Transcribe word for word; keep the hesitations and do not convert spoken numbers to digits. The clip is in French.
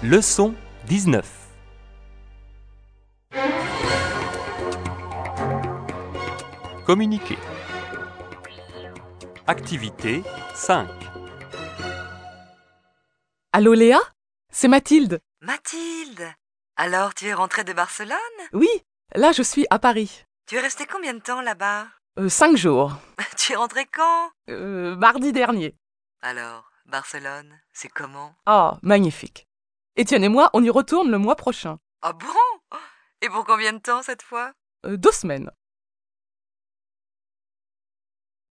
Leçon dix-neuf. Communiquer. Activité cinq. Allô Léa? C'est Mathilde. Mathilde! Alors, tu es rentrée de Barcelone? Oui, là je suis à Paris. Tu es restée combien de temps là-bas? Euh, cinq jours. Tu es rentrée quand? Euh, mardi dernier. Alors, Barcelone, c'est comment? Ah, magnifique. Étienne et moi, on y retourne le mois prochain. Ah bon? Et pour combien de temps cette fois? Euh, deux semaines.